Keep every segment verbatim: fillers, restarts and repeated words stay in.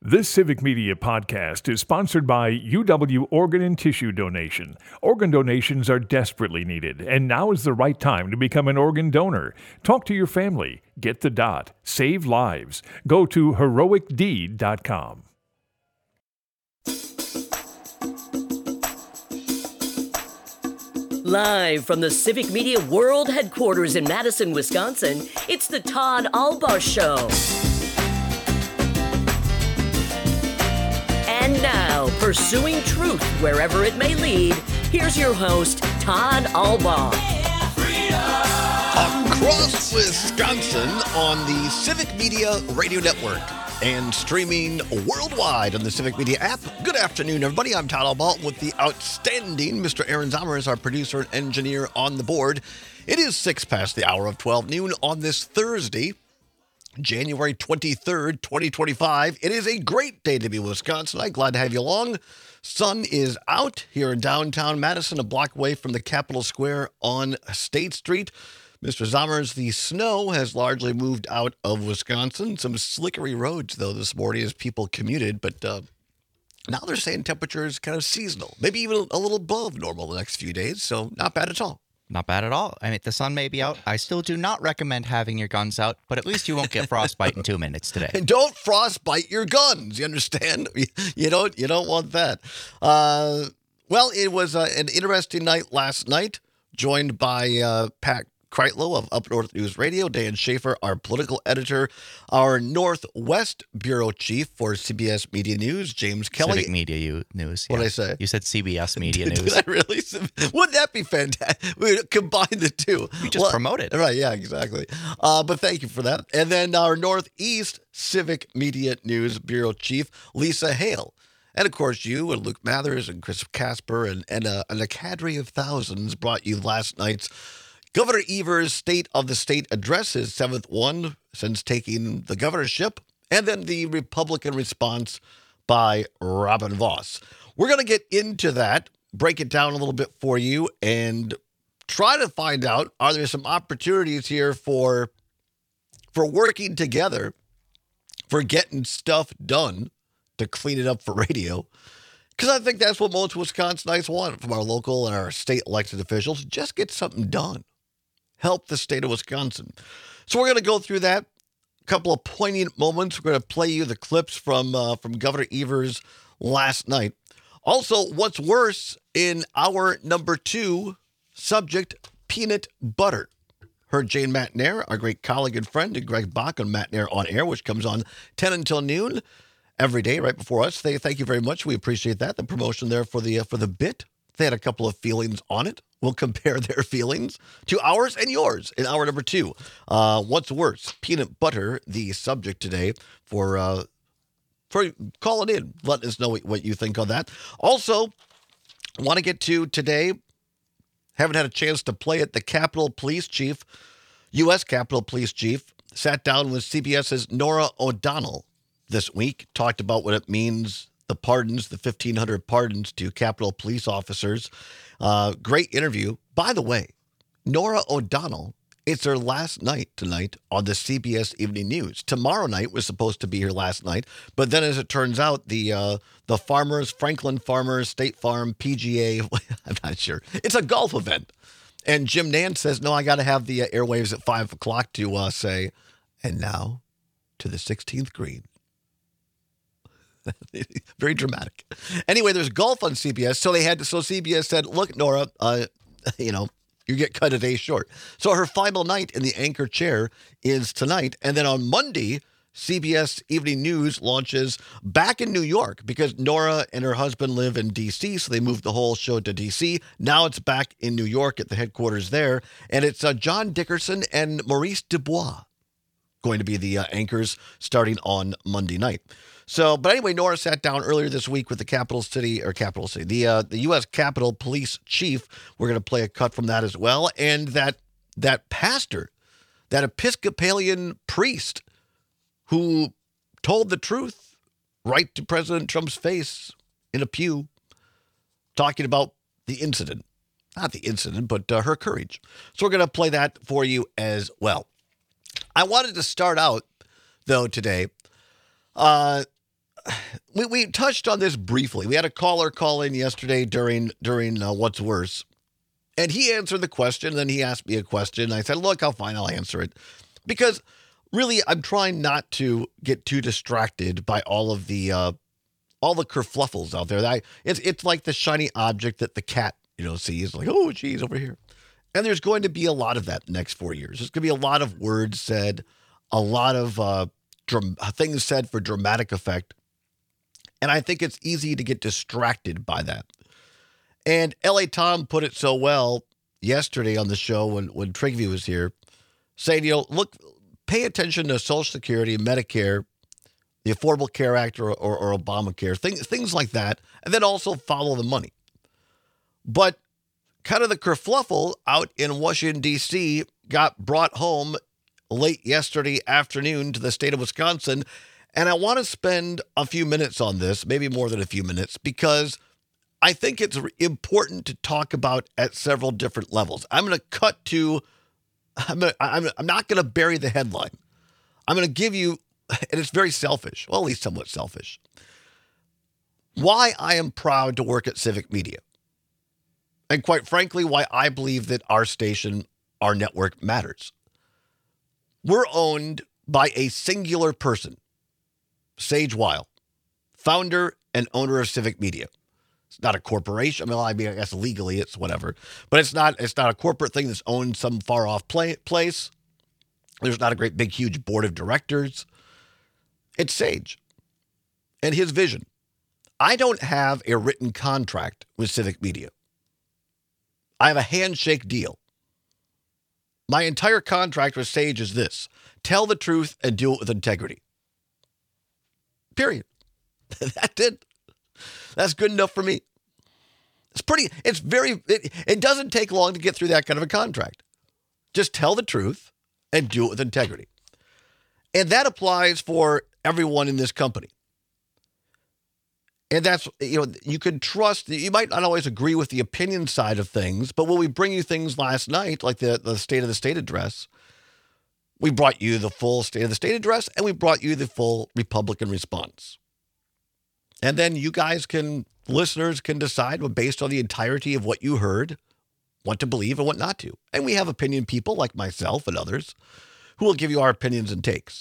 This Civic Media podcast is sponsored by U W Organ and Tissue Donation. Organ donations are desperately needed, and now is the right time to become an organ donor. Talk to your family. Get the dot. Save lives. Go to heroic deed dot com. Live from the Civic Media World Headquarters in Madison, Wisconsin, it's the Todd Albaugh Show. And now, pursuing truth wherever it may lead, here's your host, Todd Albaugh. Across Wisconsin on the Civic Media Radio Network and streaming worldwide on the Civic Media app. Good afternoon, everybody. I'm Todd Albaugh with the outstanding Mister Aaron Zommers, our producer and engineer on the board. It is six past the hour of twelve noon on this Thursday, January twenty-third, twenty twenty-five. It is a great day to be in Wisconsin. I'm glad to have you along. Sun is out here in downtown Madison, a block away from the Capitol Square on State Street. Mister Zommers, the snow has largely moved out of Wisconsin. Some slickery roads, though, this morning as people commuted. But uh, now they're saying temperature is kind of seasonal, maybe even a little above normal the next few days. So not bad at all. Not bad at all. I mean, the sun may be out. I still do not recommend having your guns out, but at least you won't get frostbite in two minutes today. And don't frostbite your guns. You understand? You don't. You don't want that. Uh, well, it was uh, an interesting night last night. Joined by uh, Pat Kreitlow of Up North News Radio, Dan Schaefer, our political editor, our Northwest Bureau Chief for C B S Media News, James Kelly. Civic Media U- News. What yeah. did I say? You said C B S Media did, News. Did I really? Wouldn't that be fantastic? We would combine the two. You just well, promote it. Right, yeah, exactly. Uh, but thank you for that. And then our Northeast Civic Media News Bureau Chief, Lisa Hale. And, of course, you and Luke Mathers and Chris Casper and, and, a, and a cadre of thousands brought you last night's Governor Evers' State of the State address, his seventh one since taking the governorship, and then the Republican response by Robin Vos. We're going to get into that, break it down a little bit for you, and try to find out, are there some opportunities here for, for working together, for getting stuff done to clean it up for radio? Because I think that's what most Wisconsinites want from our local and our state elected officials. Just get something done. Help the state of Wisconsin. So we're going to go through that. A couple of poignant moments. We're going to play you the clips from uh, from Governor Evers last night. Also, what's worse in our number two subject, peanut butter. Heard Jane Matnair, our great colleague and friend, and Greg Bach on Matnair On Air, which comes on ten until noon every day right before us. They, thank you very much. We appreciate that. The promotion there for the uh, for the bit. They had a couple of feelings on it. We'll compare their feelings to ours and yours in hour number two. Uh, what's worse, peanut butter, the subject today for uh, for calling in. Let us know what you think on that. Also, want to get to today, haven't had a chance to play it, the Capitol Police Chief, U S Capitol Police Chief, sat down with CBS's Norah O'Donnell this week, talked about what it means, the pardons, the fifteen hundred pardons to Capitol police officers. Uh, great interview. By the way, Norah O'Donnell, it's her last night tonight on the C B S Evening News. Tomorrow night was supposed to be her last night, but then as it turns out, the uh, the farmers, Franklin Farmers, State Farm, P G A, I'm not sure. It's a golf event. And Jim Nance says, no, I got to have the uh, airwaves at five o'clock to uh, say, and now to the sixteenth green. Very dramatic. Anyway, there's golf on C B S. So they had to, so C B S said, look, Norah, uh, you know, you get cut a day short. So her final night in the anchor chair is tonight. And then on Monday, C B S Evening News launches back in New York because Norah and her husband live in D C. So they moved the whole show to D C. Now it's back in New York at the headquarters there. And it's uh, John Dickerson and Maurice Dubois going to be the uh, anchors starting on Monday night. So, but anyway, Norah sat down earlier this week with the Capital City, or Capital City, the uh, the U S Capitol Police Chief. We're going to play a cut from that as well. And that that pastor, that Episcopalian priest who told the truth right to President Trump's face in a pew, talking about the incident. Not the incident, but uh, her courage. So we're going to play that for you as well. I wanted to start out, though, today. Uh, we, we touched on this briefly. We had a caller call in yesterday during during uh, What's Worse, and he answered the question. Then he asked me a question. I said, "Look, I'll fine. I'll answer it," because really, I'm trying not to get too distracted by all of the uh, all the kerfluffles out there. I, it's it's like the shiny object that the cat you know sees, like, oh, geez, over here. And there's going to be a lot of that in the next four years. There's going to be a lot of words said, a lot of uh, dram- things said for dramatic effect. And I think it's easy to get distracted by that. And L A Tom put it so well yesterday on the show when, when Trigvy was here, saying, you know, look, pay attention to Social Security, Medicare, the Affordable Care Act, or, or, or Obamacare, things, things like that, and then also follow the money. But kind of the kerfluffle out in Washington, D C got brought home late yesterday afternoon to the state of Wisconsin. And I want to spend a few minutes on this, maybe more than a few minutes, because I think it's important to talk about at several different levels. I'm going to cut to, I'm, gonna, I'm, I'm not going to bury the headline. I'm going to give you, and it's very selfish, well, at least somewhat selfish, why I am proud to work at Civic Media. And quite frankly, why I believe that our station, our network matters. We're owned by a singular person, Sage Weil, founder and owner of Civic Media. It's not a corporation. I mean, I mean, I guess legally it's whatever, but it's not. It's not a corporate thing that's owned some far off play, place. There's not a great big huge board of directors. It's Sage and his vision. I don't have a written contract with Civic Media. I have a handshake deal. My entire contract with Sage is this: tell the truth and do it with integrity. Period. That's it. That's good enough for me. It's pretty, it's very, it, it doesn't take long to get through that kind of a contract. Just tell the truth and do it with integrity. And that applies for everyone in this company. And that's, you know, you can trust, you might not always agree with the opinion side of things, but when we bring you things last night, like the, the State of the State address, we brought you the full State of the State address, and we brought you the full Republican response. And then you guys can, listeners can decide, well, based on the entirety of what you heard, what to believe and what not to. And we have opinion people like myself and others who will give you our opinions and takes.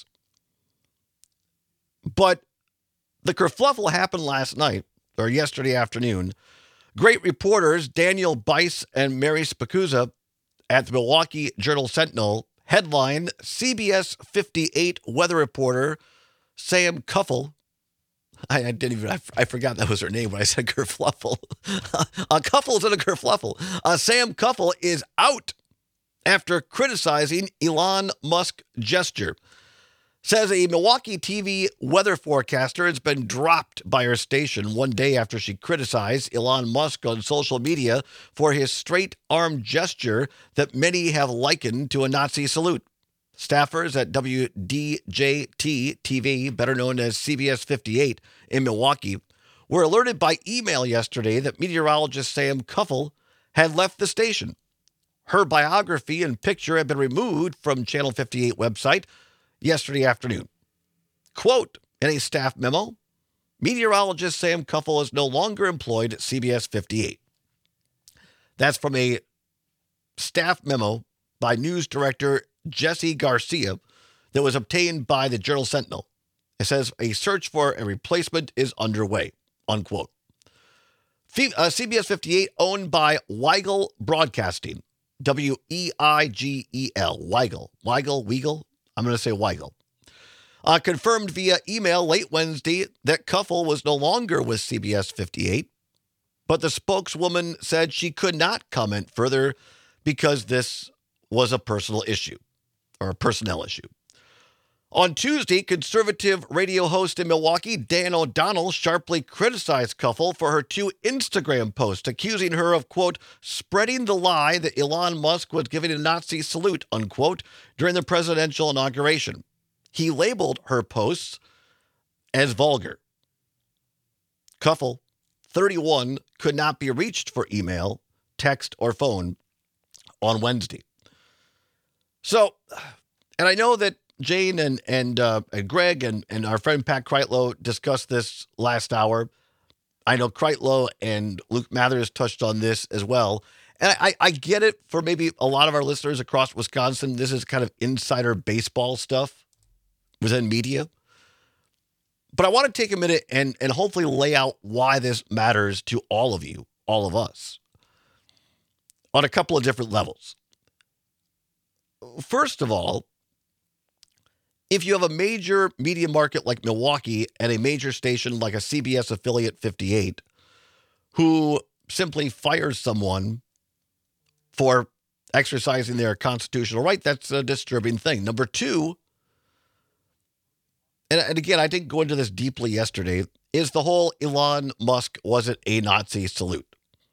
But the kerfluffle happened last night, or yesterday afternoon. Great reporters Daniel Bice and Mary Spacuzza at the Milwaukee Journal-Sentinel headline, C B S fifty-eight weather reporter Sam Kuffel. I, I didn't even, I, I forgot that was her name when I said kerfluffle. uh, Kuffel's in a kerfluffle. Uh, Sam Kuffel is out after criticizing Elon Musk gesture. Says a Milwaukee T V weather forecaster has been dropped by her station one day after she criticized Elon Musk on social media for his straight-arm gesture that many have likened to a Nazi salute. Staffers at W D J T T V, better known as C B S fifty-eight in Milwaukee, were alerted by email yesterday that meteorologist Sam Kuffel had left the station. Her biography and picture had been removed from Channel fifty-eight website yesterday afternoon. Quote, in a staff memo, meteorologist Sam Kuffel is no longer employed at C B S fifty-eight. That's from a staff memo by news director Jesse Garcia that was obtained by the Journal-Sentinel. It says a search for a replacement is underway, unquote. F- uh, C B S fifty-eight owned by Weigel Broadcasting, W E I G E L, Weigel, Weigel, Weigel, I'm going to say Weigel. Uh, confirmed via email late Wednesday that Kuffel was no longer with C B S fifty-eight, but the spokeswoman said she could not comment further because this was a personal issue, or a personnel issue. On Tuesday, conservative radio host in Milwaukee, Dan O'Donnell, sharply criticized Kuffel for her two Instagram posts, accusing her of, quote, spreading the lie that Elon Musk was giving a Nazi salute, unquote, during the presidential inauguration. He labeled her posts as vulgar. Kuffel, thirty-one, could not be reached for email, text, or phone on Wednesday. So, and I know that Jane and and, uh, and Greg and, and our friend Pat Kreitlow discussed this last hour. I know Kreitlow and Luke Mathers touched on this as well. And I, I get it for maybe a lot of our listeners across Wisconsin. This is kind of insider baseball stuff within media. But I want to take a minute and, and hopefully lay out why this matters to all of you, all of us, on a couple of different levels. First of all, if you have a major media market like Milwaukee and a major station like a C B S affiliate fifty-eight who simply fires someone for exercising their constitutional right, that's a disturbing thing. Number two, and, and again, I didn't go into this deeply yesterday, is the whole Elon Musk wasn't a Nazi salute.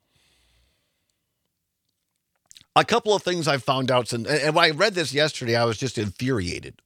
A couple of things I found out, and, and when I read this yesterday, I was just infuriated.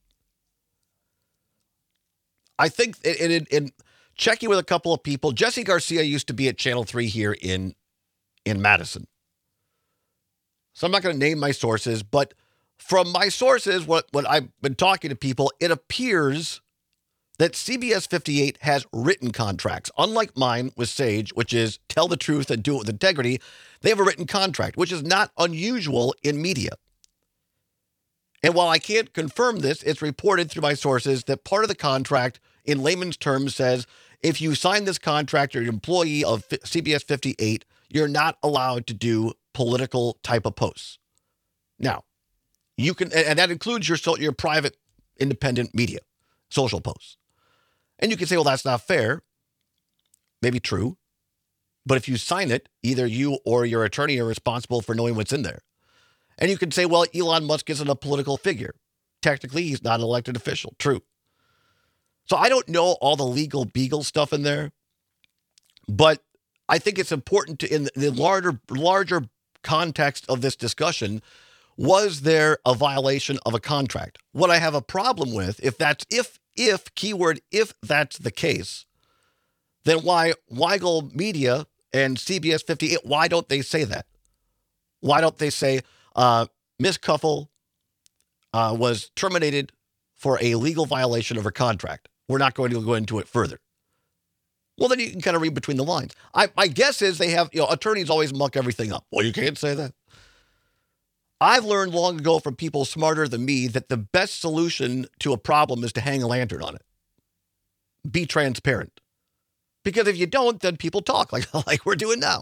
I think in, in, in checking with a couple of people, Jesse Garcia used to be at Channel three here in, in Madison. So I'm not going to name my sources, but from my sources, what, what I've been talking to people, it appears that C B S fifty-eight has written contracts. Unlike mine with Sage, which is tell the truth and do it with integrity, they have a written contract, which is not unusual in media. And while I can't confirm this, it's reported through my sources that part of the contract, in layman's terms, says if you sign this contract, you're an employee of C B S fifty-eight, you're not allowed to do political type of posts. Now, you can, and that includes your your private independent media, social posts. And you can say, well, that's not fair. Maybe true. But if you sign it, either you or your attorney are responsible for knowing what's in there. And you can say, well, Elon Musk isn't a political figure. Technically, he's not an elected official. True. So I don't know all the legal beagle stuff in there, but I think it's important to, in the larger, larger context of this discussion, was there a violation of a contract? What I have a problem with, if that's, if, if, keyword, if that's the case, then why Weigel Media and C B S fifty-eight, why don't they say that? Why don't they say, uh, Miz Kuffel uh, was terminated for a legal violation of her contract? We're not going to go into it further. Well, then you can kind of read between the lines. I, my guess is they have, you know, attorneys always muck everything up. Well, you can't say that. I've learned long ago from people smarter than me that the best solution to a problem is to hang a lantern on it. Be transparent. Because if you don't, then people talk like, like we're doing now.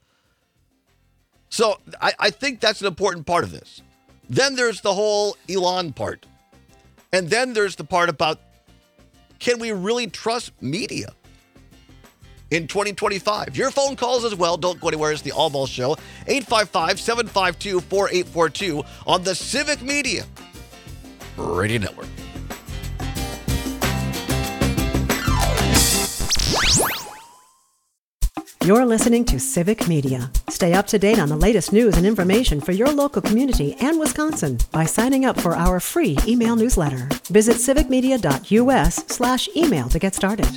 So I, I think that's an important part of this. Then there's the whole Elon part. And then there's the part about, can we really trust media in twenty twenty-five? Your phone calls as well. Don't go anywhere. It's the All Ball Show. eight five five, seven five two, four eight four two on the Civic Media Radio Network. You're listening to Civic Media. Stay up to date on the latest news and information for your local community and Wisconsin by signing up for our free email newsletter. Visit civicmedia.us slash email to get started.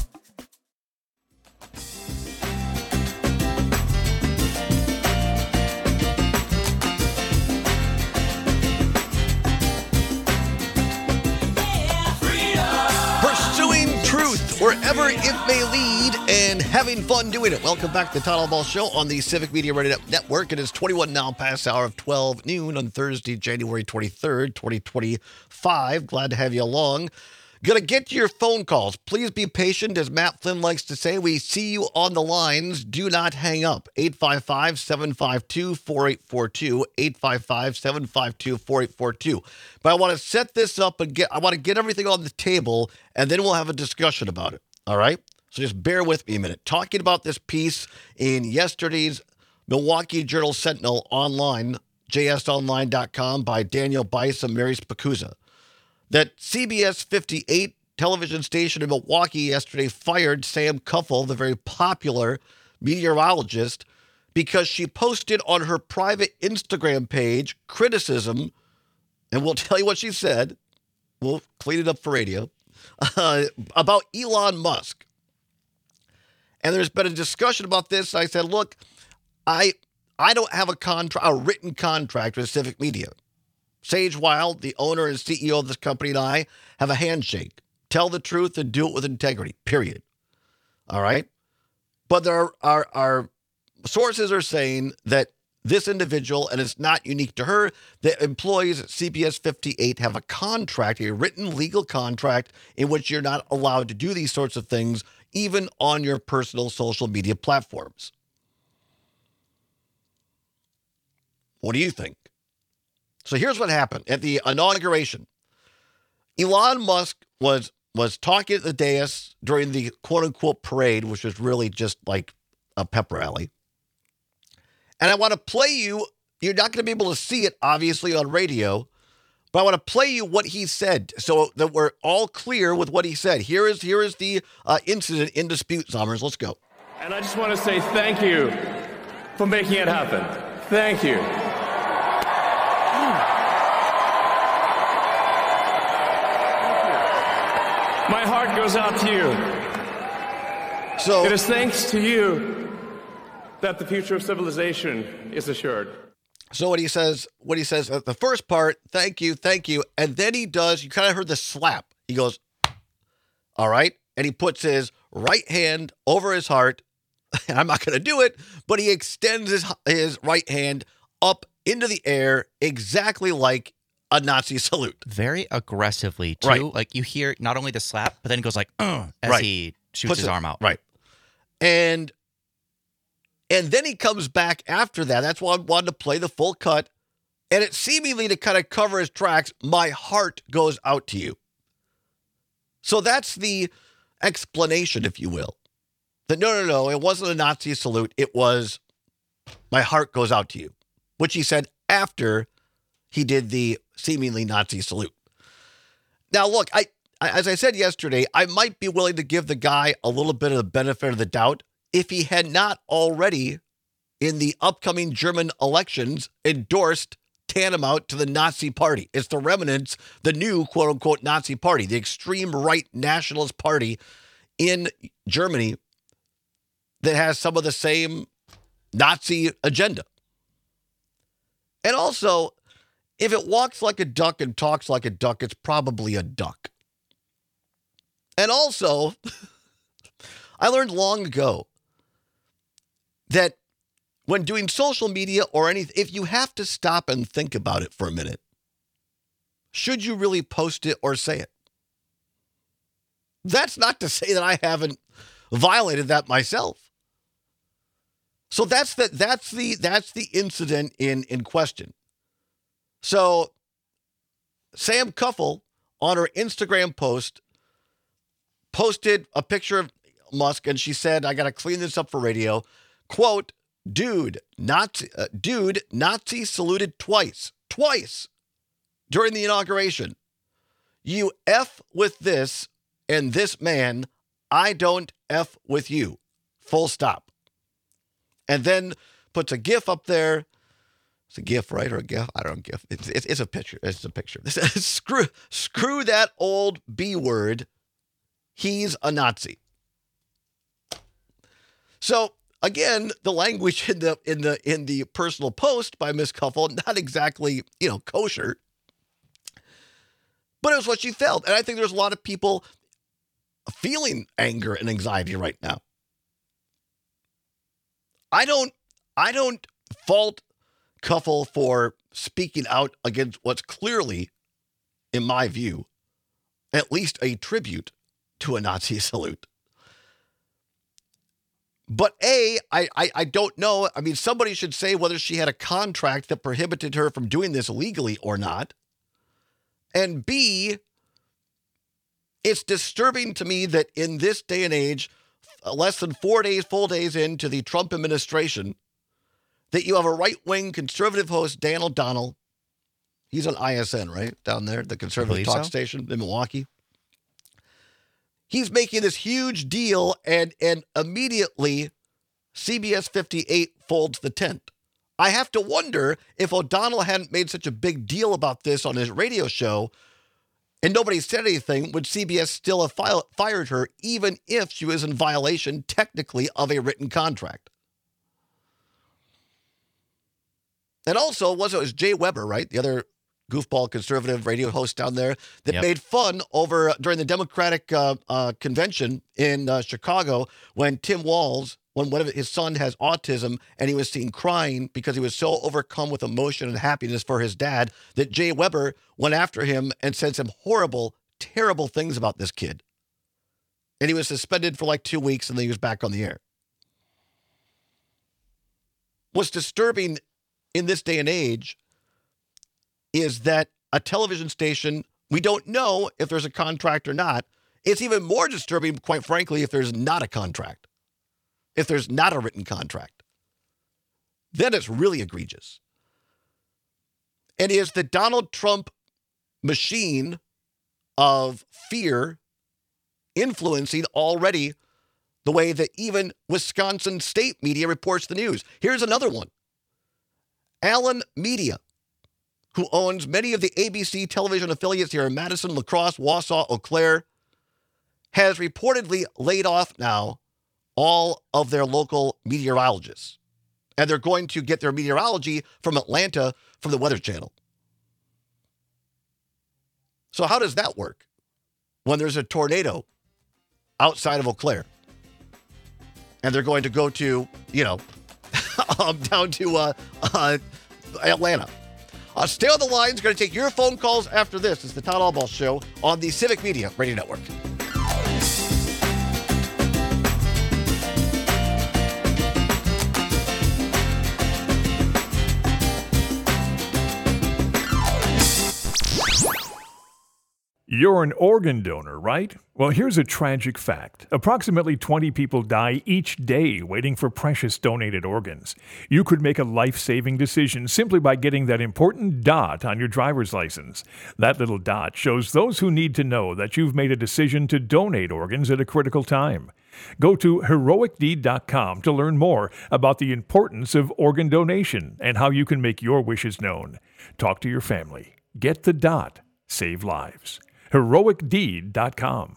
Wherever it may lead, and having fun doing it. Welcome back to the Todd All Ball Show on the Civic Media Radio Network. It is twenty-one now past the hour of twelve noon on Thursday, January twenty-third, twenty twenty-five. Glad to have you along. Gonna get to your phone calls. Please be patient. As Matt Flynn likes to say, we see you on the lines. Do not hang up. eight five five, seven five two, four eight four two. eight five five, seven five two, four eight four two. But I want to set this up and get, I want to get everything on the table, and then we'll have a discussion about it. All right? So just bear with me a minute. Talking about this piece in yesterday's Milwaukee Journal Sentinel online, j s online dot com, by Daniel Bice and Mary Spacuzza, that C B S fifty-eight television station in Milwaukee yesterday fired Sam Kuffel, the very popular meteorologist, because she posted on her private Instagram page criticism, and we'll tell you what she said. We'll clean it up for radio, uh, about Elon Musk. And there's been a discussion about this. I said, look, I I don't have a contract, a written contract with Civic Media. Sage Wild, the owner and C E O of this company, and I have a handshake. Tell the truth and do it with integrity, period. All right? But there are, are, are sources are saying that this individual, and it's not unique to her, the employees at C B S fifty-eight have a contract, a written legal contract, in which you're not allowed to do these sorts of things, even on your personal social media platforms. What do you think? So here's what happened. At the inauguration, Elon Musk was was talking at the dais during the quote-unquote parade, which was really just like a pep rally. And I want to play you, you're not going to be able to see it, obviously, on radio, but I want to play you what he said so that we're all clear with what he said. Here is, here is the uh, incident in dispute, Summers. Let's go. And I just want to say thank you for making it happen. Thank you. My heart goes out to you. So it is thanks to you that the future of civilization is assured. So what he says, what he says at the first part, thank you, thank you. And then he does, you kind of heard the slap. He goes, all right. And he puts his right hand over his heart. I'm not going to do it, but he extends his, his right hand up into the air, exactly like a Nazi salute. Very aggressively, too. Right. Like you hear not only the slap, but then it goes like, uh, as right. he shoots Puts his it, arm out. Right. And And then he comes back after that. That's why I wanted to play the full cut. And it seemingly to kind of cover his tracks, my heart goes out to you. So that's the explanation, if you will. That no, no, no, it wasn't a Nazi salute. It was, my heart goes out to you. Which he said after he did the seemingly Nazi salute. Now, look, I, I as I said yesterday, I might be willing to give the guy a little bit of the benefit of the doubt if he had not already, in the upcoming German elections, endorsed tantamount to the Nazi party. It's the remnants, the new quote-unquote Nazi party, the extreme right nationalist party in Germany that has some of the same Nazi agenda. And also, if it walks like a duck and talks like a duck, it's probably a duck. And also, I learned long ago that when doing social media or anything, if you have to stop and think about it for a minute, should you really post it or say it? That's not to say that I haven't violated that myself. So that's the that's the that's the incident in, in question. So Sam Kuffel on her Instagram post posted a picture of Musk, and she said, I got to clean this up for radio. Quote, dude, Nazi, uh, dude, Nazi saluted twice, twice during the inauguration. You F with this and this man, I don't F with you. Full stop. And then puts a GIF up there. It's a GIF, right? Or a GIF? I don't know, GIF. It's, it's, it's a picture. It's a picture. screw, screw that old B word. He's a Nazi. So, again, the language in the in the in the personal post by Miss Kuffel, not exactly, you know, kosher. But it was what she felt. And I think there's a lot of people feeling anger and anxiety right now. I don't I don't fault Kuffel for speaking out against what's clearly, in my view, at least a tribute to a Nazi salute. But A, I, I, I don't know. I mean, somebody should say whether she had a contract that prohibited her from doing this legally or not. And B, it's disturbing to me that in this day and age, less than four days, full days into the Trump administration, that you have a right-wing conservative host, Dan O'Donnell. He's on I S N, right? Down there, the conservative talk so. station in Milwaukee. He's making this huge deal, and, and immediately C B S fifty-eight folds the tent. I have to wonder if O'Donnell hadn't made such a big deal about this on his radio show and nobody said anything, would C B S still have fi- fired her even if she was in violation technically of a written contract? And also, was it was Jay Weber, right? The other goofball conservative radio host down there that Yep. made fun over during the Democratic uh, uh, convention in uh, Chicago when Tim Walz, when one of his son has autism and he was seen crying because he was so overcome with emotion and happiness for his dad that Jay Weber went after him and said some horrible, terrible things about this kid. And he was suspended for like two weeks and then he was back on the air. What's disturbing in this day and age is that a television station, we don't know if there's a contract or not. It's even more disturbing, quite frankly, if there's not a contract. If there's not a written contract, then it's really egregious. And is the Donald Trump machine of fear influencing already the way that even Wisconsin state media reports the news? Here's another one. Allen Media, who owns many of the A B C television affiliates here in Madison, La Crosse, Wausau, Eau Claire, has reportedly laid off now all of their local meteorologists. And they're going to get their meteorology from Atlanta from the Weather Channel. So how does that work when there's a tornado outside of Eau Claire? And they're going to go to, you know, um, down to uh, uh, Atlanta. Uh, stay on the line. It's going to take your phone calls after this. It's the Todd Albaugh Show on the Civic Media Radio Network. You're an organ donor, right? Well, here's a tragic fact. Approximately twenty people die each day waiting for precious donated organs. You could make a life-saving decision simply by getting that important dot on your driver's license. That little dot shows those who need to know that you've made a decision to donate organs at a critical time. Go to heroic deed dot com to learn more about the importance of organ donation and how you can make your wishes known. Talk to your family. Get the dot. Save lives. heroic deed dot com.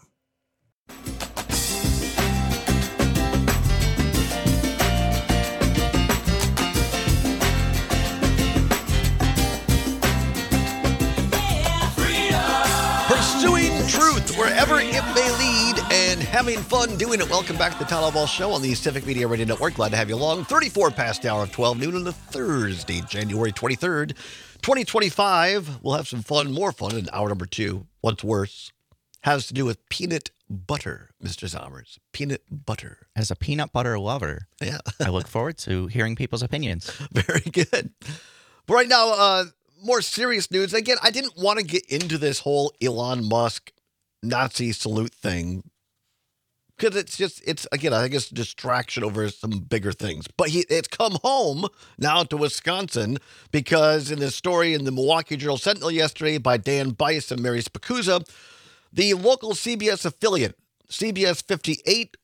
Pursuing truth wherever it may lead and having fun doing it. Welcome back to the Todd Albaugh Show on the Civic Media Radio Network. Glad to have you along. thirty-four past the hour of twelve noon on the Thursday, January twenty-third, twenty twenty-five. We'll have some fun, more fun in hour number two. What's worse has to do with peanut butter, Mister Zommers. Peanut butter. As a peanut butter lover, Yeah. I look forward to hearing people's opinions. Very good. But right now, uh, more serious news. Again, I didn't want to get into this whole Elon Musk Nazi salute thing because it's just, it's, again, I think it's a distraction over some bigger things. But he, it's come home now to Wisconsin because in this story in the Milwaukee Journal Sentinel yesterday by Dan Bice and Mary Spacuzza, the local C B S affiliate, C B S fifty-eight,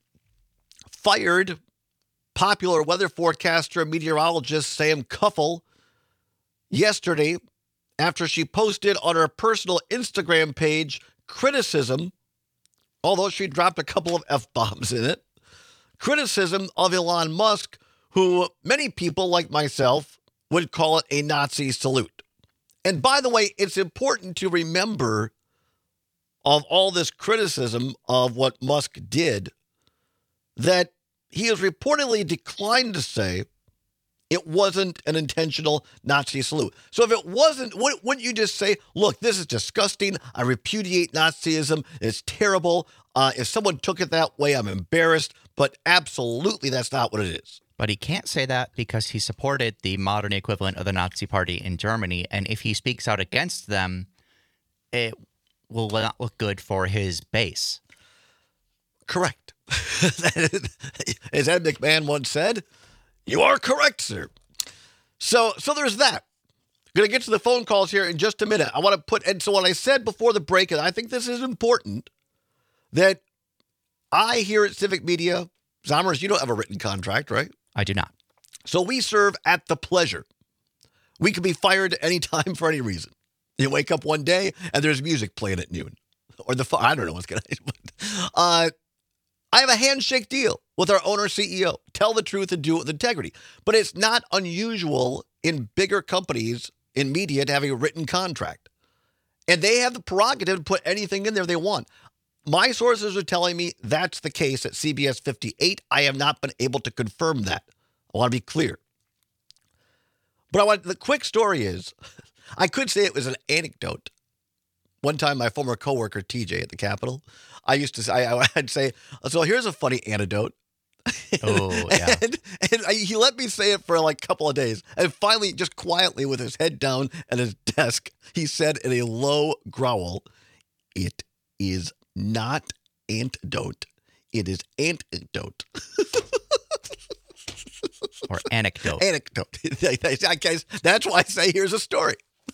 fired popular weather forecaster and meteorologist Sam Kuffel yesterday after she posted on her personal Instagram page criticism, although she dropped a couple of F-bombs in it, criticism of Elon Musk, who many people like myself would call it a Nazi salute. And by the way, it's important to remember of all this criticism of what Musk did, that he has reportedly declined to say it wasn't an intentional Nazi salute. So if it wasn't, wouldn't you just say, look, this is disgusting. I repudiate Nazism. It's terrible. Uh, if someone took it that way, I'm embarrassed. But absolutely, that's not what it is. But he can't say that because he supported the modern equivalent of the Nazi Party in Germany. And if he speaks out against them, it will not look good for his base. Correct. As Ed McMahon once said, you are correct, sir. So so there's that. Going to get to the phone calls here in just a minute. I want to put, and so what I said before the break, and I think this is important, that I here at Civic Media, Zommers, you don't have a written contract, right? I do not. So we serve at the pleasure. We could be fired at any time for any reason. You wake up one day and there's music playing at noon. Or the, I don't know what's going to happen. Uh, I have a handshake deal with our owner C E O. Tell the truth and do it with integrity. But it's not unusual in bigger companies in media to have a written contract. And they have the prerogative to put anything in there they want. My sources are telling me that's the case at C B S fifty-eight. I have not been able to confirm that. I want to be clear. But I want, the quick story is, I could say it was an anecdote. One time, my former coworker, T J at the Capitol, I used to say, I, I'd say, so here's a funny anecdote. Oh, yeah. and, and I, he let me say it for like a couple of days. And finally, just quietly with his head down at his desk, he said in a low growl, "It is not antidote. It is antidote." Or anecdote. Anecdote. Guys, that's why I say here's a story.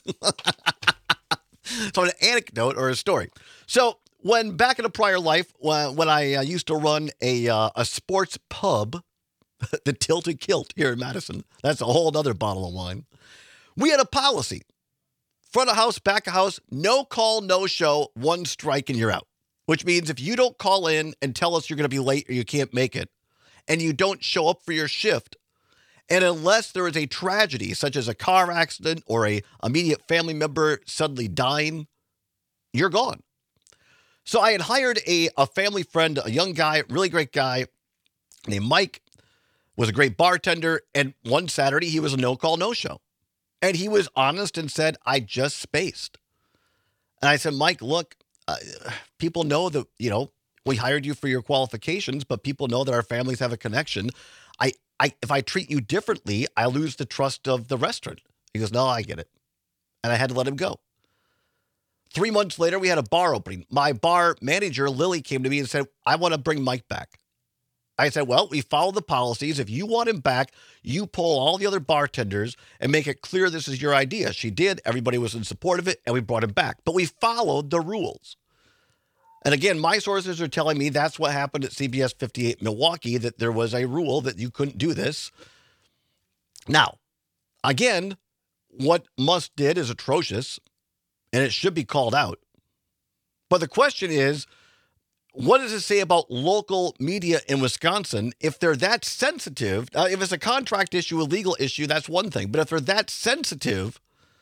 So an anecdote or a story. So when back in a prior life, when, when I uh, used to run a uh, a sports pub, the Tilted Kilt here in Madison, that's a whole other bottle of wine. We had a policy. Front of house, back of house, no call, no show, one strike and you're out. Which means if you don't call in and tell us you're going to be late or you can't make it, and you don't show up for your shift, and unless there is a tragedy, such as a car accident or a immediate family member suddenly dying, you're gone. So I had hired a, a family friend, a young guy, really great guy named Mike, was a great bartender, and one Saturday he was a no-call, no-show. And he was honest and said, "I just spaced." And I said, "Mike, look, uh, people know that, you know, we hired you for your qualifications, but people know that our families have a connection. I, I, if I treat you differently, I lose the trust of the restaurant." He goes, "No, I get it." And I had to let him go. Three months later, we had a bar opening. My bar manager, Lily, came to me and said, "I want to bring Mike back." I said, "Well, we follow the policies. If you want him back, you pull all the other bartenders and make it clear this is your idea." She did. Everybody was in support of it, and we brought him back. But we followed the rules. And again, my sources are telling me that's what happened at C B S fifty-eight Milwaukee, that there was a rule that you couldn't do this. Now, again, what Musk did is atrocious, and it should be called out. But the question is, what does it say about local media in Wisconsin if they're that sensitive? Uh, if it's a contract issue, a legal issue, that's one thing. But if they're that sensitive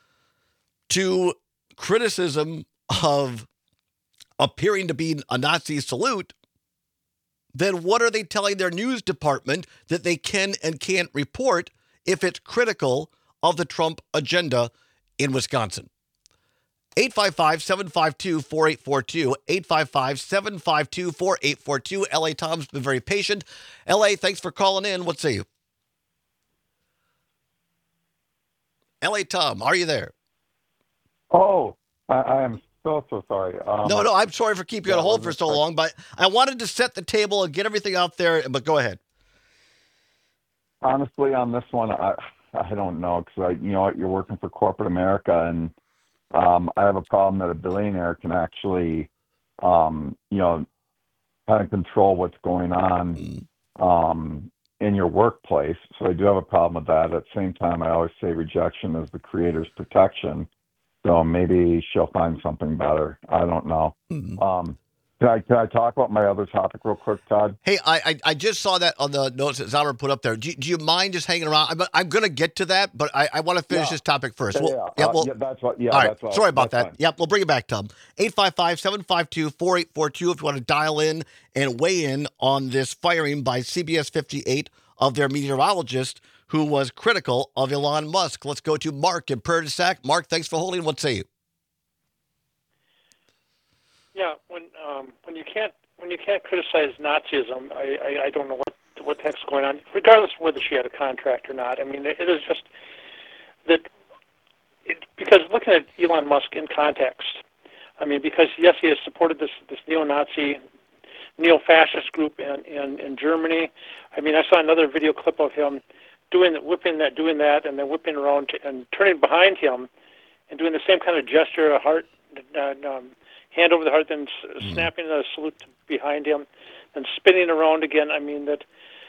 to criticism of appearing to be a Nazi salute, then what are they telling their news department that they can and can't report if it's critical of the Trump agenda in Wisconsin? eight five five, seven five two, four eight four two, eight five five, seven five two, four eight four two. L A Tom's been very patient. L A, thanks for calling in. What say you? L A Tom, are you there? Oh, I, I am so, so sorry. Um, no, no, I'm sorry for keeping you yeah, on hold for so long, but I wanted to set the table and get everything out there, but go ahead. Honestly, on this one, I I don't know, because, you know, you're working for corporate America, and um, I have a problem that a billionaire can actually, um, you know, kind of control what's going on um, in your workplace. So I do have a problem with that. At the same time, I always say rejection is the creator's protection. So maybe she'll find something better. I don't know. Mm-hmm. Um, can I can I talk about my other topic real quick, Todd? Hey, I I, I just saw that on the notes that Zalmer put up there. Do, do you mind just hanging around? I'm, I'm going to get to that, but I, I want to finish yeah. this topic first. Yeah, well, yeah. yeah, Uh, well, yeah, that's what. Yeah, all right. that's what, Sorry about that. Fine. Yep, we'll bring it back, Tom. eight five five, seven five two, four eight four two if you want to dial in and weigh in on this firing by C B S fifty-eight of their meteorologist who was critical of Elon Musk. Let's go to Mark in Prairie du Sac. Mark, thanks for holding. What say you? Yeah, when um, when you can't when you can't criticize Nazism, I, I, I don't know what what the heck's going on. Regardless of whether she had a contract or not, I mean, it is just that it, because looking at Elon Musk in context, I mean, because yes, he has supported this this neo-Nazi, neo-fascist group in, in, in Germany. I mean, I saw another video clip of him doing whipping that, doing that, and then whipping around to, and turning behind him and doing the same kind of gesture, a heart. Uh, um, hand over the heart, then mm. snapping a salute behind him, then spinning around again. I mean, that,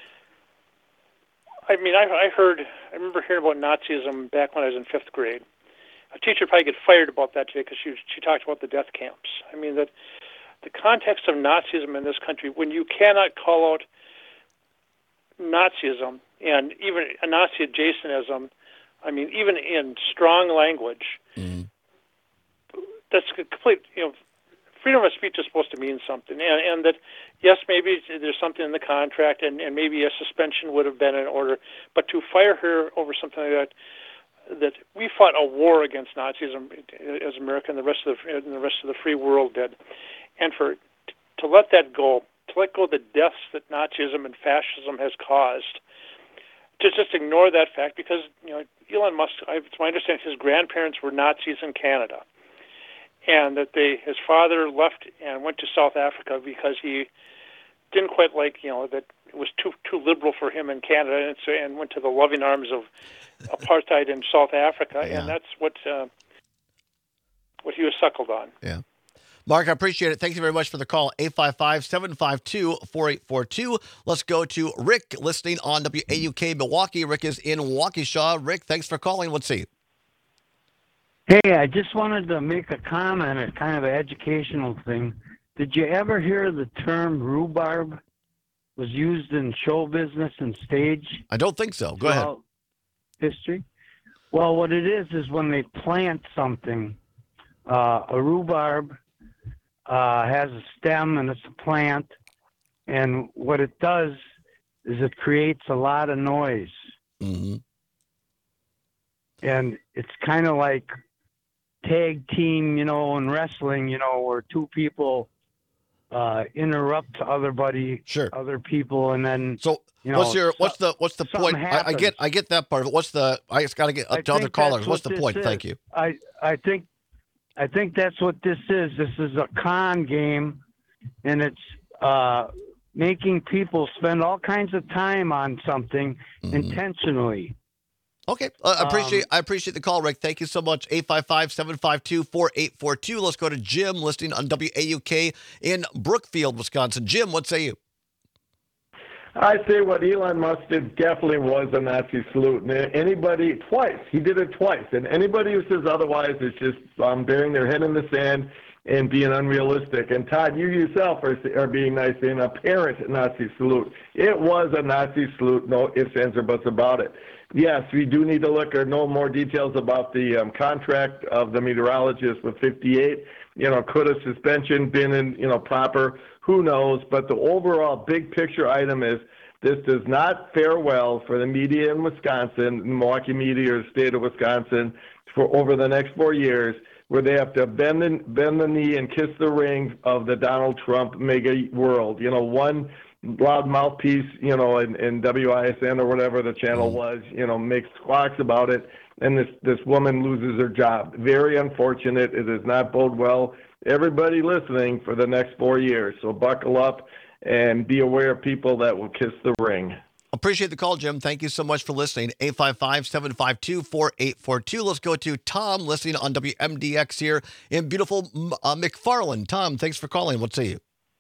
I mean, I, I heard, I remember hearing about Nazism back when I was in fifth grade. A teacher would probably get fired about that today because she, she talked about the death camps. I mean, that the context of Nazism in this country, when you cannot call out Nazism and even a Nazi adjacentism I mean, even in strong language, Mm-hmm. that's a complete, you know, freedom of speech is supposed to mean something. And, and that, yes, maybe there's something in the contract, and, and maybe a suspension would have been in order, but to fire her over something like that, that we fought a war against Nazism as America and the rest of the, and the rest of the free world did. And for to let that go, to let go of the deaths that Nazism and fascism has caused, to just ignore that fact, because, you know, Elon Musk, it's my understanding, his grandparents were Nazis in Canada, and that they, his father left and went to South Africa because he didn't quite like, you know, that it was too too liberal for him in Canada, and, so, and went to the loving arms of apartheid in South Africa, Yeah. and that's what uh, what he was suckled on. Yeah. Mark, I appreciate it. Thank you very much for the call. eight five five, seven five two, four eight four two. Let's go to Rick, listening on W A U K Milwaukee. Rick is in Waukesha. Rick, thanks for calling. Let's see. Hey, I just wanted to make a comment, a kind of an educational thing. Did you ever hear the term rhubarb was used in show business and stage? I don't think so. Go ahead. History? Well, what it is is when they plant something, uh, a rhubarb uh, has a stem and it's a plant, and what it does is it creates a lot of noise. Mm-hmm. And it's kind of like tag team, you know, in wrestling, you know, where two people uh, interrupt other buddy, sure. other people, and then so you know, what's your what's the what's the point? I, I get happens. I get that part of it. What's the I just got to get up I to other think callers. that's What's the what point? this Thank is. you. I I think I think that's what this is. This is a con game, and it's uh, making people spend all kinds of time on something Mm-hmm. intentionally. Okay, uh, I appreciate Um, I appreciate the call, Rick. Thank you so much. eight five five, seven five two, four eight four two. Let's go to Jim, listening on W A U K in Brookfield, Wisconsin. Jim, what say you? I say what Elon Musk did definitely was a Nazi salute. And anybody, twice, he did it twice. And anybody who says otherwise is just um, burying their head in the sand and being unrealistic. And Todd, you yourself are, are being nice, in a apparent Nazi salute. It was a Nazi salute, no ifs, ands, or buts about it. Yes, we do need to look or know more details about the um, contract of the meteorologist with fifty-eight. You know, could a suspension been in, you know, proper? Who knows? But the overall big picture item is this does not fare well for the media in Wisconsin, Milwaukee media or the state of Wisconsin, for over the next four years, where they have to bend the, bend the knee and kiss the ring of the Donald Trump mega world. You know, one loud mouthpiece, you know, in, in W I S N or whatever the channel was, you know, makes squawks about it, and this, this woman loses her job. Very unfortunate. It does not bode well. Everybody listening for the next four years. So buckle up and be aware of people that will kiss the ring. Appreciate the call, Jim. Thank you so much for listening. eight five five, seven five two, four eight four two. Let's go to Tom, listening on W M D X here in beautiful uh, McFarland. Tom, thanks for calling. What say you?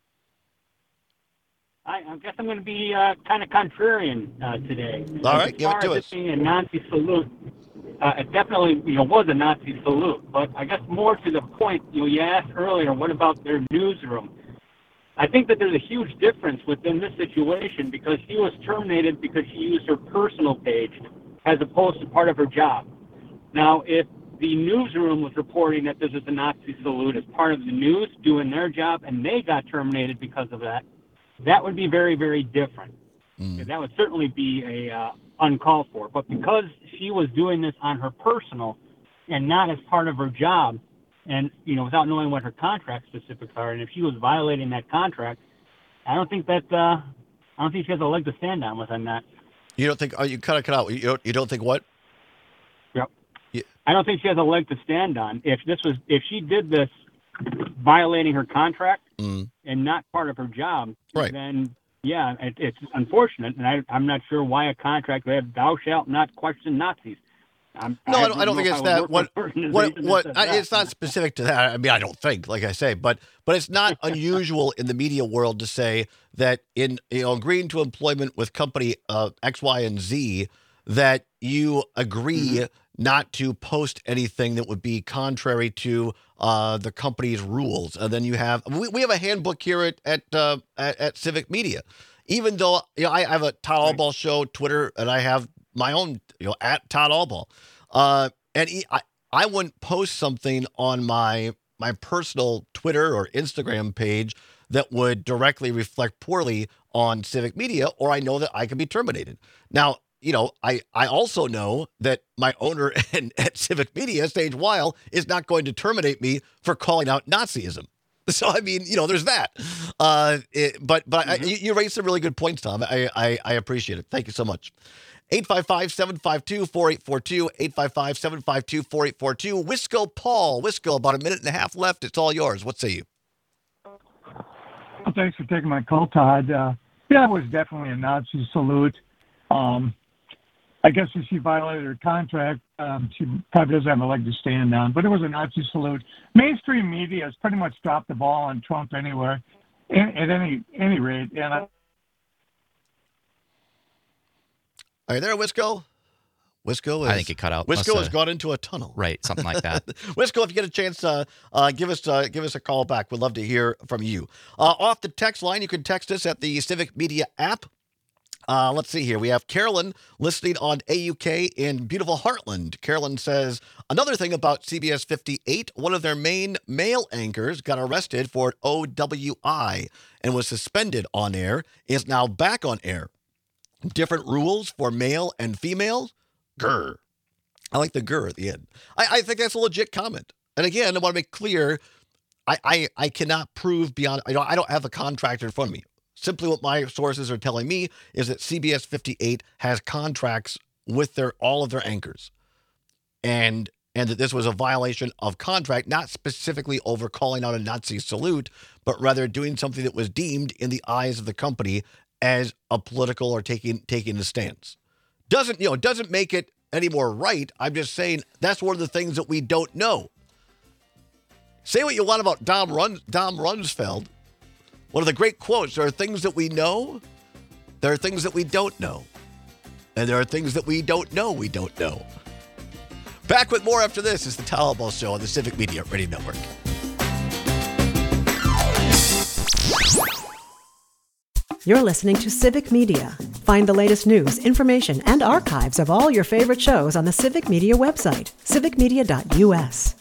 I, I guess I'm going to be uh, kind of contrarian uh, today. All right, as give it far to as us. It being a Nazi salute, uh, it definitely, you know, was a Nazi salute. But I guess more to the point, you know, you asked earlier, what about their newsroom? I think that there's a huge difference within this situation because she was terminated because she used her personal page as opposed to part of her job. Now, if the newsroom was reporting that this is a Nazi salute as part of the news, doing their job, and they got terminated because of that, that would be very, very different. Mm. That would certainly be a uh, uncalled for. But because she was doing this on her personal and not as part of her job, and you know, without knowing what her contract specifics are, and if she was violating that contract, I don't think that uh, I don't think she has a leg to stand on within that. You don't think? Oh, you cut it, cut out. You don't. You don't think what? Yep. Yeah. I don't think she has a leg to stand on. If this was, if she did this violating her contract Mm. and not part of her job, Right. then yeah, it, it's unfortunate, and I, I'm not sure why a contract would have "Thou shalt not question Nazis." I'm, No, I I don't, I don't think know it's if I would that. work What, for an what, organization that what, says I, that. it's not specific to that. I mean, I don't think, like I say, but, but it's not unusual in the media world to say that in, you know, agreeing to employment with company uh, X, Y, and Z, that you agree mm-hmm. not to post anything that would be contrary to uh, the company's rules. And then you have, we, we have a handbook here at, at, uh, at, at Civic Media. Even though, you know, I have a Todd Allball show, Twitter, and I have my own, you know, at Todd Allball. Uh, and he, I, I wouldn't post something on my my personal Twitter or Instagram page that would directly reflect poorly on Civic Media, or I know that I could be terminated. Now, you know, I, I also know that my owner at, at Civic Media, Sage Weil, is not going to terminate me for calling out Nazism. So, I mean, you know, there's that. Uh, it, but but mm-hmm. I, you, you raised some really good points, Tom. I, I, I appreciate it. Thank you so much. eight five five, seven five two, four eight four two, eight five five, seven five two, four eight four two. Wisco Paul. Wisco, about a minute and a half left. It's all yours. What say you? Well, thanks for taking my call, Todd. Uh, yeah, it was definitely a Nazi salute. Um, I guess if she violated her contract, um, she probably doesn't have a leg to stand on, but it was a Nazi salute. Mainstream media has pretty much dropped the ball on Trump anywhere, at any any rate. And I, Are you there, Wisco? Wisco is, I think it cut out. Wisco has gone into a tunnel. Right, something like that. Wisco, if you get a chance, uh, uh, give us uh, give us a call back. We'd love to hear from you. Uh, off the text line, you can text us at the Civic Media app. Uh, let's see here. We have Carolyn listening on A U K in beautiful Heartland. Carolyn says, another thing about C B S fifty-eight, one of their main male anchors got arrested for an O W I and was suspended on air, is now back on air. Different rules for male and females? Grr. I like the grr at the end. I, I think that's a legit comment. And again, I want to make clear, I, I, I cannot prove beyond, I don't, I don't have a contractor in front of me. Simply what my sources are telling me is that C B S fifty-eight has contracts with their all of their anchors. And and that this was a violation of contract, not specifically over calling out a Nazi salute, but rather doing something that was deemed in the eyes of the company as a political or taking taking a stance. Doesn't, you know, doesn't make it any more right. I'm just saying that's one of the things that we don't know. Say what you want about Dom Run, Dom Rumsfeld. One of the great quotes, there are things that we know, there are things that we don't know, and there are things that we don't know we don't know. Back with more after this is the Tom Albaugh Show on the Civic Media Radio Network. You're listening to Civic Media. Find the latest news, information, and archives of all your favorite shows on the Civic Media website, civic media dot u s.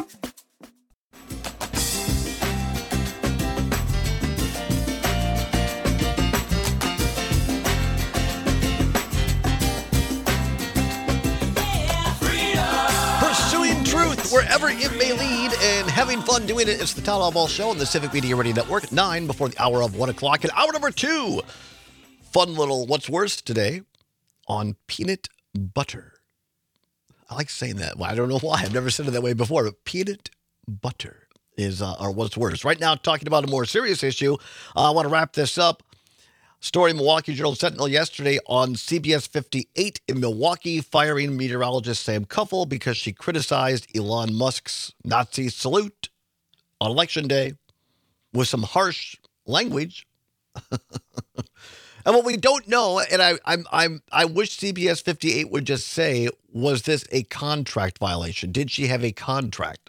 Wherever it may lead, and having fun doing it. It's the Tom Albaugh Show on the Civic Media Radio Network at nine before the hour of one o'clock. And hour number two, fun little what's worse today on peanut butter. I like saying that. Well, I don't know why. I've never said it that way before, but peanut butter is uh, our what's worse. Right now, talking about a more serious issue, uh, I want to wrap this up. Story in Milwaukee Journal Sentinel yesterday on C B S fifty-eight in Milwaukee, firing meteorologist Sam Kuffel because she criticized Elon Musk's Nazi salute on Election Day with some harsh language. And what we don't know, and I I'm I'm I wish C B S fifty-eight would just say, was this a contract violation? Did she have a contract?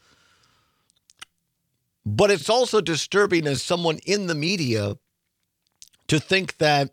But it's also disturbing as someone in the media to think that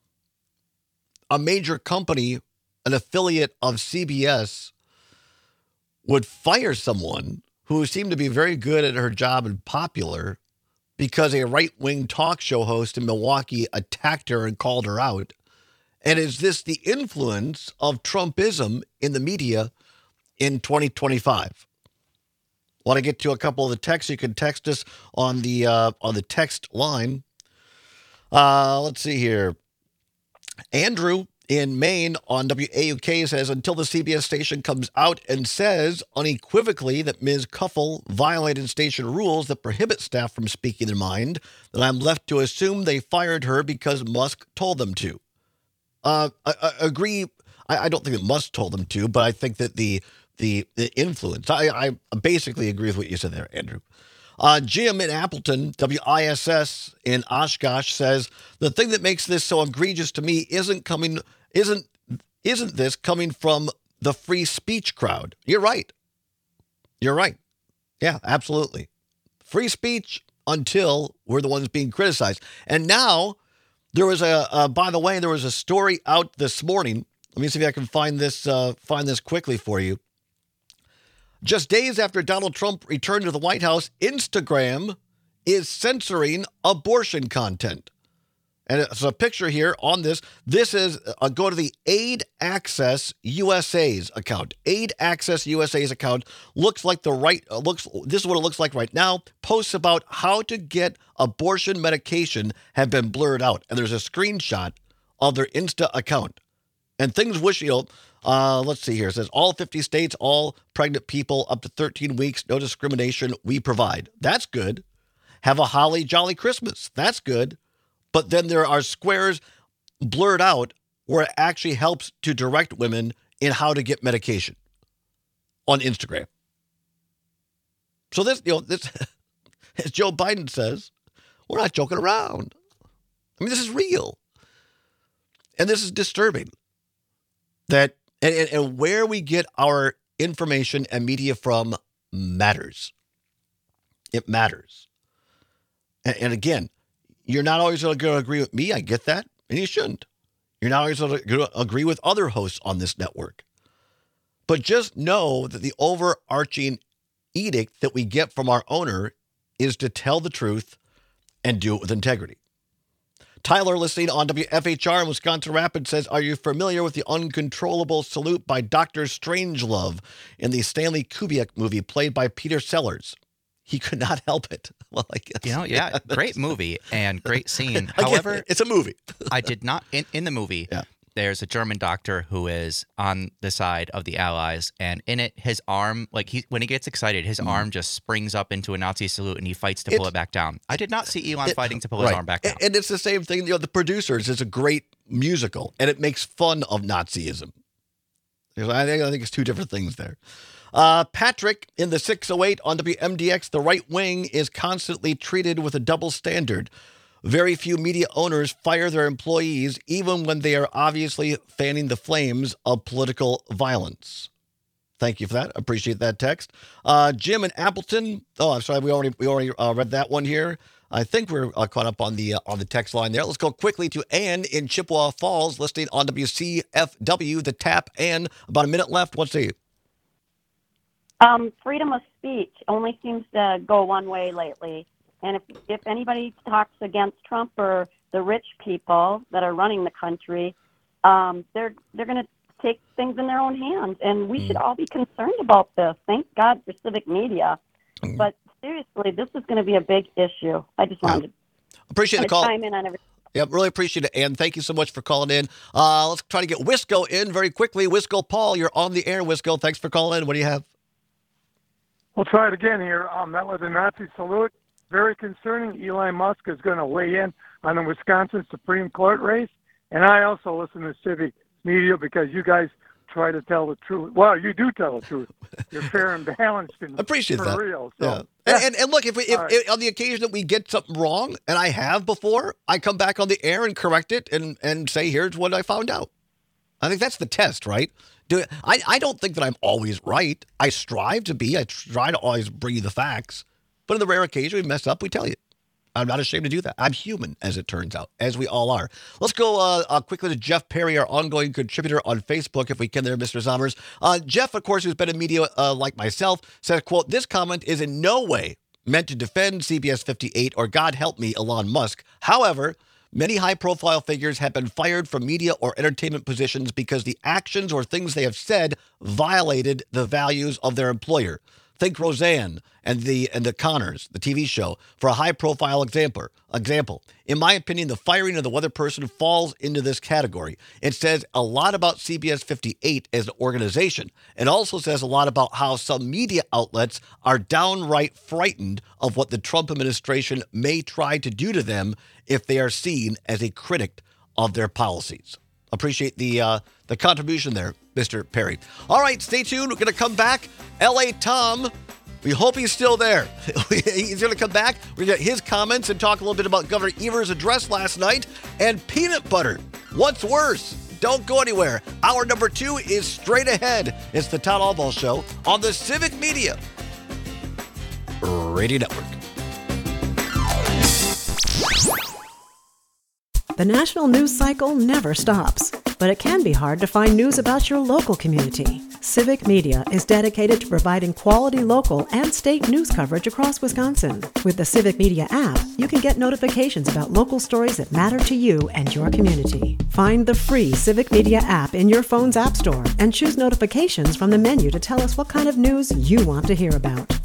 a major company, an affiliate of C B S, would fire someone who seemed to be very good at her job and popular because a right-wing talk show host in Milwaukee attacked her and called her out. And is this the influence of Trumpism in the media in twenty twenty-five? Want to get to a couple of the texts? You can text us on the uh, on the text line. Uh, let's see here. Andrew in Maine on W A U K says, until the C B S station comes out and says unequivocally that Miz Kuffel violated station rules that prohibit staff from speaking their mind, then I'm left to assume they fired her because Musk told them to. Uh, I, I agree. I, I don't think that Musk told them to, but I think that the the, the influence, I, I basically agree with what you said there, Andrew. Uh, Jim in Appleton, W I S S in Oshkosh says, the thing that makes this so egregious to me isn't coming, isn't, isn't this coming from the free speech crowd? You're right. You're right. Yeah, absolutely. Free speech until we're the ones being criticized. And now there was a, uh, by the way, there was a story out this morning. Let me see if I can find this, uh, find this quickly for you. Just days after Donald Trump returned to the White House, Instagram is censoring abortion content. And it's a picture here on this. This is, uh, go to the Aid Access U S A's account. Aid Access U S A's account looks like the right, uh, looks, this is what it looks like right now. Posts about how to get abortion medication have been blurred out. And there's a screenshot of their Insta account. And things wish, you know, uh, let's see here. It says all fifty states, all pregnant people up to thirteen weeks, no discrimination, we provide. That's good. Have a holly jolly Christmas. That's good. But then there are squares blurred out where it actually helps to direct women in how to get medication on Instagram. So this, you know, this, as Joe Biden says, we're not joking around. I mean, this is real. And this is disturbing. That, and, and, and where we get our information and media from matters. It matters. And, and again, you're not always going to agree with me. I get that. And you shouldn't. You're not always going to agree with other hosts on this network. But just know that the overarching edict that we get from our owner is to tell the truth and do it with integrity. Tyler, listening on W F H R in Wisconsin Rapids, says, are you familiar with the uncontrollable salute by Doctor Strangelove in the Stanley Kubrick movie played by Peter Sellers? He could not help it. Well, I guess. You know, yeah, yeah great movie and great scene. Again, However, it's a movie. I did not, in, in the movie, yeah. There's a German doctor who is on the side of the Allies, and in it, his arm, like he, when he gets excited, his mm. arm just springs up into a Nazi salute, and he fights to pull it's, it back down. I did not see Elon it, fighting to pull right. his arm back down. And it's the same thing. You know, The Producers is a great musical, and it makes fun of Nazism. I think, I think it's two different things there. Uh, Patrick in the six oh eight on W M D X, the right wing is constantly treated with a double standard. Very few media owners fire their employees, even when they are obviously fanning the flames of political violence. Thank you for that. Appreciate that text. Uh, Jim in Appleton. Oh, I'm sorry. We already we already uh, read that one here. I think we're uh, caught up on the uh, on the text line there. Let's go quickly to Ann in Chippewa Falls, listening on W C F W. The Tap. Ann, about a minute left. What's the Um, freedom of speech only seems to go one way lately. And if if anybody talks against Trump or the rich people that are running the country, um, they're they're going to take things in their own hands. And we mm. should all be concerned about this. Thank God for civic media. Mm. But seriously, this is going to be a big issue. I just wanted yeah. appreciate to the call. chime in on everything. Yep, really appreciate it, Ann. Thank you so much for calling in. Uh, let's try to get Wisco in very quickly. Wisco Paul, you're on the air, Wisco. Thanks for calling in. What do you have? We'll try it again here. Um, that was a Nazi salute. Very concerning. Elon Musk is going to weigh in on the Wisconsin Supreme Court race. And I also listen to civic media because you guys try to tell the truth. Well, you do tell the truth. You're fair and balanced and appreciate for that. real. So, yeah. And, and, and look, if, we, if, right. if on the occasion that we get something wrong, and I have before, I come back on the air and correct it and, and say, here's what I found out. I think that's the test, right? Do I, I don't think that I'm always right. I strive to be. I try to always bring you the facts. But on the rare occasion we mess up, we tell you. I'm not ashamed to do that. I'm human, as it turns out, as we all are. Let's go uh, uh, quickly to Jeff Perry, our ongoing contributor on Facebook, if we can there, Mister Zommers. Uh, Jeff, of course, who's been in media uh, like myself, says, quote, this comment is in no way meant to defend C B S fifty-eight or, God help me, Elon Musk. However, many high-profile figures have been fired from media or entertainment positions because the actions or things they have said violated the values of their employer. Think Roseanne and the and the Connors, the T V show, for a high-profile example. Example, in my opinion, the firing of the weather person falls into this category. It says a lot about C B S fifty-eight as an organization. It also says a lot about how some media outlets are downright frightened of what the Trump administration may try to do to them if they are seen as a critic of their policies. Appreciate the uh, the contribution there, Mister Perry. All right, stay tuned. We're going to come back. L A Tom, we hope he's still there. He's going to come back. We're going to get his comments and talk a little bit about Governor Evers' address last night. And peanut butter. What's worse? Don't go anywhere. Hour number two is straight ahead. It's the Todd Albaugh Show on the Civic Media Radio Network. The national news cycle never stops, but it can be hard to find news about your local community. Civic Media is dedicated to providing quality local and state news coverage across Wisconsin. With the Civic Media app, you can get notifications about local stories that matter to you and your community. Find the free Civic Media app in your phone's app store and choose notifications from the menu to tell us what kind of news you want to hear about.